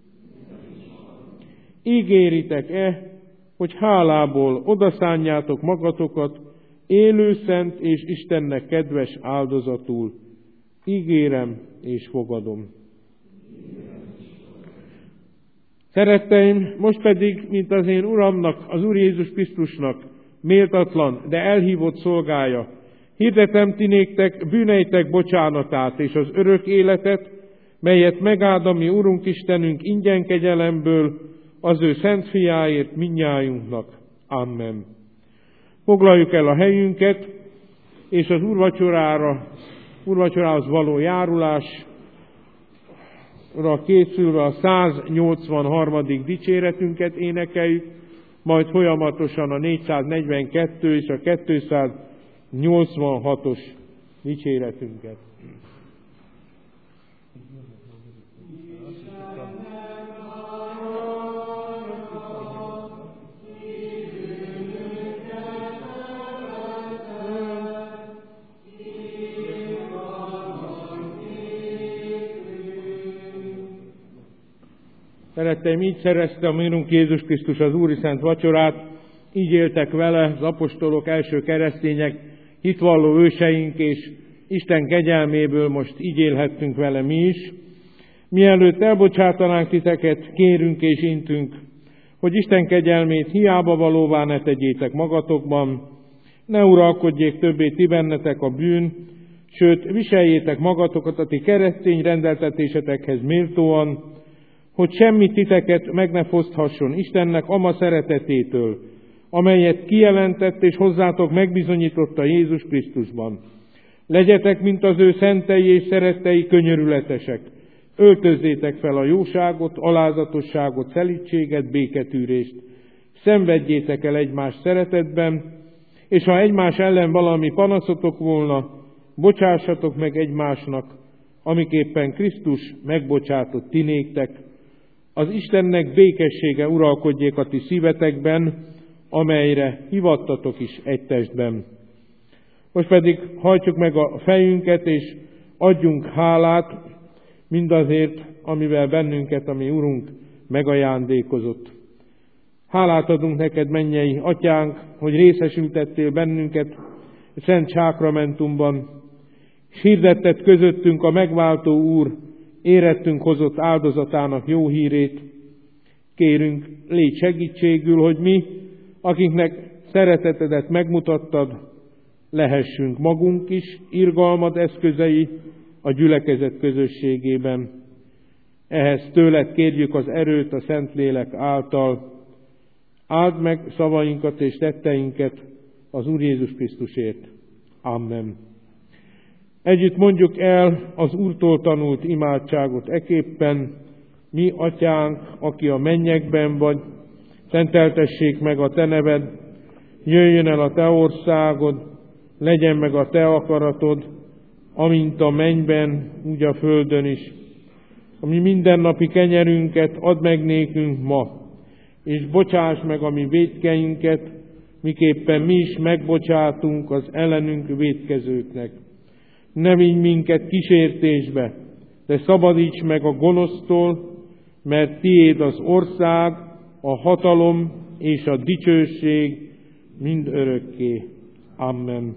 Speaker 1: Ígéritek-e, hogy hálából odaszánjátok magatokat élő, szent és Istennek kedves áldozatul? Ígérem és fogadom. Szeretteim, most pedig, mint az én Uramnak, az Úr Jézus Krisztusnak méltatlan, de elhívott szolgája, hirdetem ti néktek bűneitek bocsánatát és az örök életet, melyet megáld a mi Urunk Istenünk ingyen kegyelemből, az ő szent fiáért mindnyájunknak. Amen. Foglaljuk el a helyünket, és az úrvacsorához való járulásra készülve a 183. dicséretünket énekeljük, majd folyamatosan a 442 és a 286-os dicséretünket. Szeretteim, így szerezte a mi Urunk Jézus Krisztus az Úri Szent Vacsorát, így éltek vele az apostolok, első keresztények, hitvalló őseink, és Isten kegyelméből most így élhettünk vele mi is. Mielőtt elbocsátanánk titeket, kérünk és intünk, hogy Isten kegyelmét hiába valóvá ne tegyétek magatokban, ne uralkodjék többé ti bennetek a bűn, sőt, viseljétek magatokat a ti keresztény rendeltetésetekhez méltóan, hogy semmit titeket meg ne foszthasson Istennek ama szeretetétől, amelyet kijelentett és hozzátok megbizonyította Jézus Krisztusban. Legyetek, mint az ő szentei és szerettei könyörületesek. Öltözzétek fel a jóságot, alázatosságot, szelídséget, béketűrést. Szenvedjétek el egymás szeretetben, és ha egymás ellen valami panaszotok volna, bocsássatok meg egymásnak, amiképpen Krisztus megbocsátott ti néktek. Az Istennek békessége uralkodjék a ti szívetekben, amelyre hivattatok is egy testben. Most pedig hajtsuk meg a fejünket, és adjunk hálát mindazért, amivel bennünket a mi Urunk megajándékozott. Hálát adunk neked, mennyei Atyánk, hogy részesültettél bennünket a Szent Sákramentumban, és hirdetted közöttünk a megváltó Úr érettünk hozott áldozatának jó hírét. Kérünk, légy segítségül, hogy mi, akiknek szeretetedet megmutattad, lehessünk magunk is irgalmad eszközei a gyülekezet közösségében. Ehhez tőled kérjük az erőt a Szentlélek által. Áld meg szavainkat és tetteinket az Úr Jézus Krisztusért. Amen. Együtt mondjuk el az Úrtól tanult imádságot eképpen: mi, Atyánk, aki a mennyekben vagy, szenteltessék meg a te neved, jöjjön el a te országod, legyen meg a te akaratod, amint a mennyben, úgy a földön is. A mi mindennapi kenyerünket add meg nékünk ma, és bocsáss meg a mi vétkeinket, miképpen mi is megbocsátunk az ellenünk vétkezőknek. Ne vigy minket kísértésbe, de szabadíts meg a gonosztól, mert tiéd az ország, a hatalom és a dicsőség mind örökké. Amen.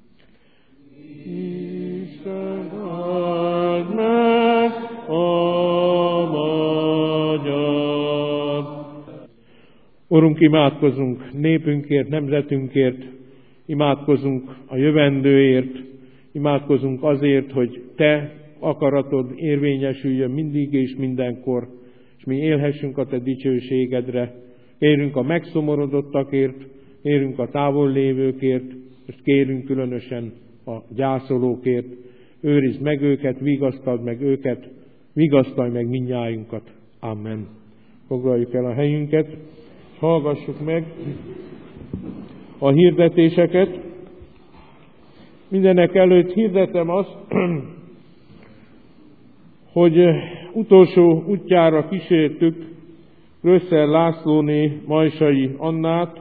Speaker 1: Isten áld meg a magyar. Urunk, imádkozunk népünkért, nemzetünkért, imádkozunk a jövendőért, imádkozunk azért, hogy te akaratod érvényesüljön mindig és mindenkor, és mi élhessünk a te dicsőségedre. Kérünk a megszomorodottakért, kérünk a távol lévőkért, és kérünk különösen a gyászolókért. Őrizd meg őket, vigasztald meg őket, vigasztalj meg mindnyájunkat. Amen. Foglaljuk el a helyünket, és hallgassuk meg a hirdetéseket. Mindenek előtt hirdetem azt, hogy utolsó útjára kísértük Rösszel Lászlóné Majsai Annát.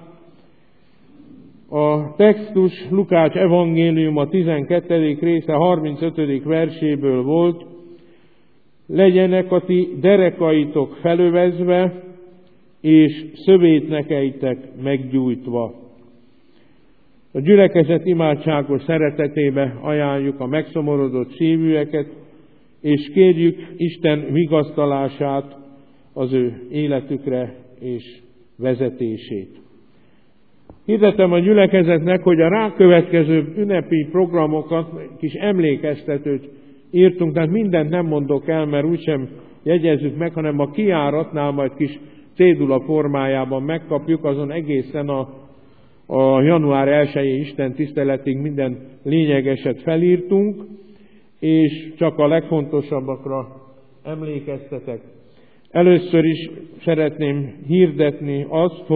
Speaker 1: A textus Lukács evangélium a 12. része 35. verséből volt: legyenek a ti derekaitok felövezve, és szövétnekeitek meggyújtva. A gyülekezet imádságos szeretetébe ajánljuk a megszomorodott szívűeket, és kérjük Isten vigasztalását az ő életükre és vezetését. Hirdetem a gyülekezetnek, hogy a rákövetkező ünnepi programokat, kis emlékeztetőt írtunk, tehát mindent nem mondok el, mert úgysem jegyezzük meg, hanem a kijáratnál majd kis cédula formájában megkapjuk, azon egészen a január 1-i Isten tiszteletig minden lényegeset felírtunk, és csak a legfontosabbakra emlékeztetek. Először is szeretném hirdetni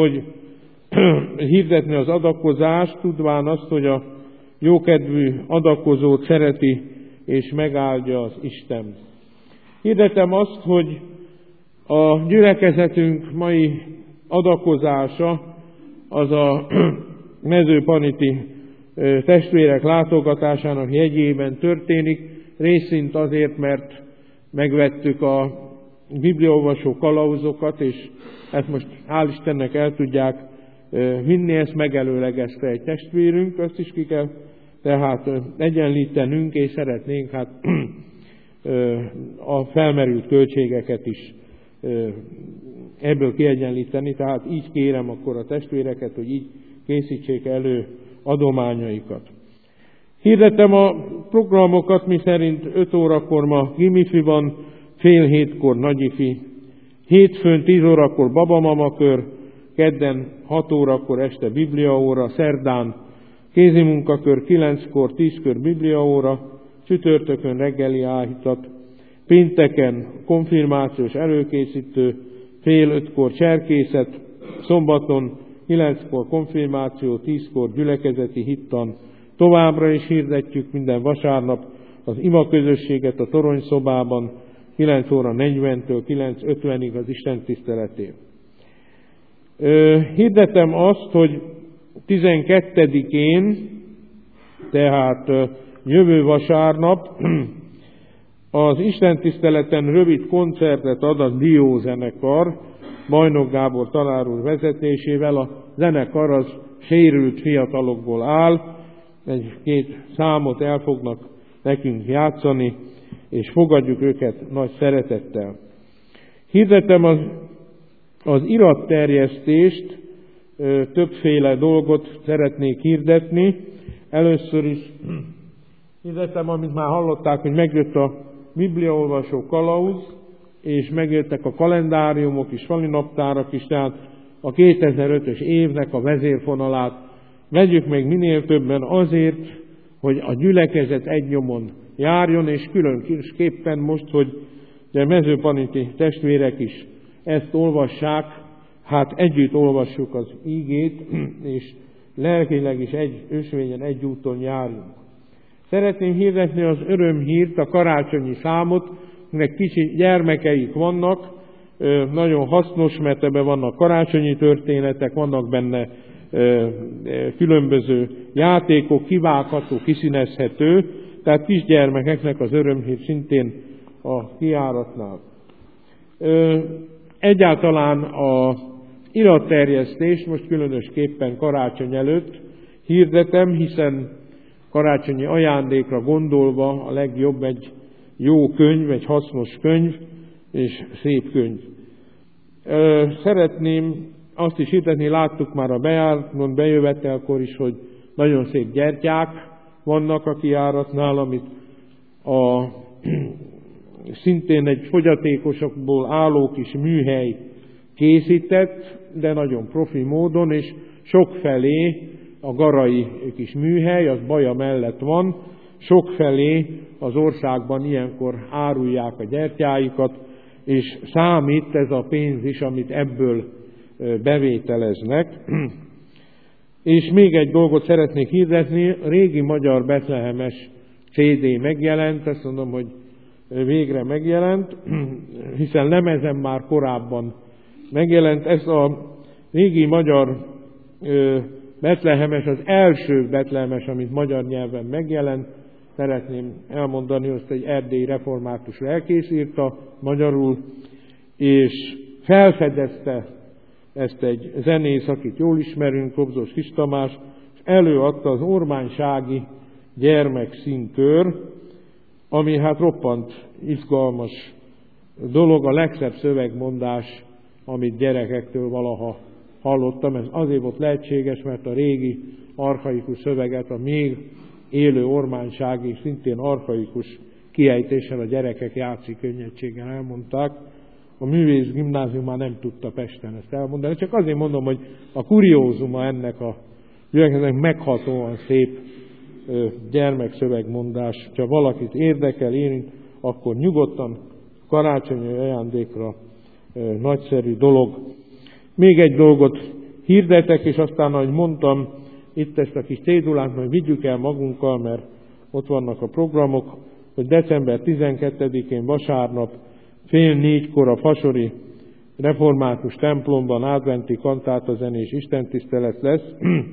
Speaker 1: az adakozást, tudván azt, hogy a jókedvű adakozót szereti és megáldja az Isten. Hirdetem azt, hogy a gyülekezetünk mai adakozása az a mezőpaniti testvérek látogatásának jegyében történik, részint azért, mert megvettük a bibliaolvasó kalauzokat, és ezt most hál' Istennek el tudják vinni, ezt megelőlegezte egy testvérünk, azt is ki kell tehát egyenlítenünk, és szeretnénk a felmerült költségeket is ebből kiegyenlíteni, tehát így kérem akkor a testvéreket, hogy így készítsék elő adományaikat. Hirdetem a programokat, miszerint 5 órakor ma gimifi van, fél 7-kor nagyifi, hétfőn 10 órakor babamakör, kedden 6 órakor este bibliaóra, szerdán kézimunkakör, 9-kor 10-kör bibliaóra, csütörtökön reggeli áhítat, pénteken konfirmációs előkészítő, fél 5-kor cserkészet, szombaton 9-kor konfirmáció, 10-kor gyülekezeti hittan. Továbbra is hirdetjük minden vasárnap az imaközösséget a toronyszobában, 9 óra 40-től 9:50-ig az Isten tiszteletén. Hirdetem azt, hogy 12-én, tehát jövő vasárnap az istentiszteleten rövid koncertet ad a Dió zenekar, Bajnok Gábor tanár úr vezetésével. A zenekar az sérült fiatalokból áll, 1-2 számot el fognak nekünk játszani, és fogadjuk őket nagy szeretettel. Hirdetem az iratterjesztést, többféle dolgot szeretnék hirdetni. Először is hirdetem, amit már hallották, hogy megjött a bibliaolvasó kalauz, és megjöttek a kalendáriumok és falinaptárak is, tehát a 2005-ös évnek a vezérfonalát vegyük meg minél többen azért, hogy a gyülekezet egy nyomon járjon, és különösképpen most, hogy a mezőpaniti testvérek is ezt olvassák, hát együtt olvassuk az ígét, és lelkileg is egy ösvényen, egy úton járjunk. Szeretném hirdetni az örömhírt, a karácsonyi számot, nek kicsi gyermekeik vannak, nagyon hasznos, mert ebben vannak karácsonyi történetek, vannak benne különböző játékok, kivágható, kiszínezhető, tehát kisgyermekeknek az örömhír szintén a kijáratnál. Egyáltalán a iratterjesztés most különösképpen karácsony előtt hirdetem, hiszen karácsonyi ajándékra gondolva a legjobb egy jó könyv, egy hasznos könyv és szép könyv. Szeretném azt is hirdetni, láttuk már a bejövetelkor is, hogy nagyon szép gyertyák vannak a kijáratnál, amit szintén egy fogyatékosokból álló kis műhely készített, de nagyon profi módon, és sokfelé a garai kis műhely, az Baja mellett van, sokfelé az országban ilyenkor árulják a gyertyáikat, és számít ez a pénz is, amit ebből bevételeznek. És még egy dolgot szeretnék hirdetni, a régi magyar betlehemes CD megjelent, azt mondom, hogy végre megjelent, hiszen lemezen már korábban megjelent. Ez a régi magyar betlehemes, az első betlehemes, amit magyar nyelven megjelent. Szeretném elmondani, hogy egy erdélyi református lelkész írta magyarul, és felfedezte ezt egy zenész, akit jól ismerünk, Kobzos Kis Tamás, és előadta az Ormánysági gyermekszínkör, ami hát roppant izgalmas dolog, a legszebb szövegmondás, amit gyerekektől valaha hallottam. Ez azért volt lehetséges, mert a régi archaikus szöveget a még élő ormánysági, szintén archaikus kiejtéssel a gyerekek játszik könnyedséggel elmondták. A művész gimnázium már nem tudta Pesten ezt elmondani. Csak azért mondom, hogy a kuriózuma ennek a gyülekezetnek meghatóan szép gyermekszövegmondás. Ha valakit érdekel, érint, akkor nyugodtan karácsonyi ajándékra nagyszerű dolog. Még egy dolgot hirdetek, és aztán, ahogy mondtam, itt ezt a kis cédulát majd vigyük el magunkkal, mert ott vannak a programok, hogy december 12-én vasárnap 3:30 a Fasori Református templomban adventi kantátazenés istentisztelet lesz.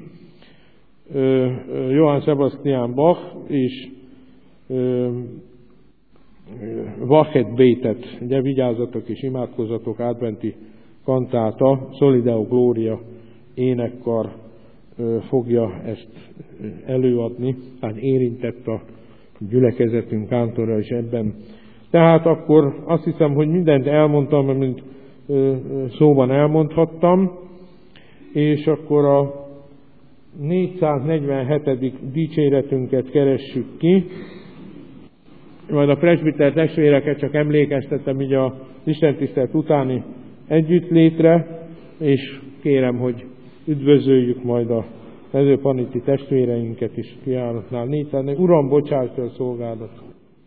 Speaker 1: Johann Sebastian Bach és Wachet Bétet, ugye vigyázzatok és imádkozzatok, adventi kantáta, Solideo Gloria énekkar fogja ezt előadni, hát érintett a gyülekezetünk kántora is ebben. Tehát akkor azt hiszem, hogy mindent elmondtam, mint szóban elmondhattam, és akkor a 447. dicséretünket keressük ki. Majd a presbiter testvéreket csak emlékeztetem így az istentisztelet utáni együttlétre, és kérem, hogy üdvözöljük majd a mezőpaniti testvéreinket is kiállatnál. 404. Uram, bocsáss el szolgálatot!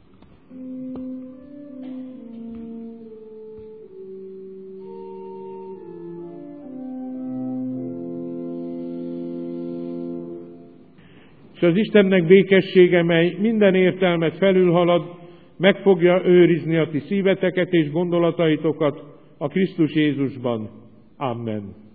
Speaker 1: És az Istennek békessége, mely minden értelmet felülhalad, meg fogja őrizni a ti szíveteket és gondolataitokat a Krisztus Jézusban. Amen.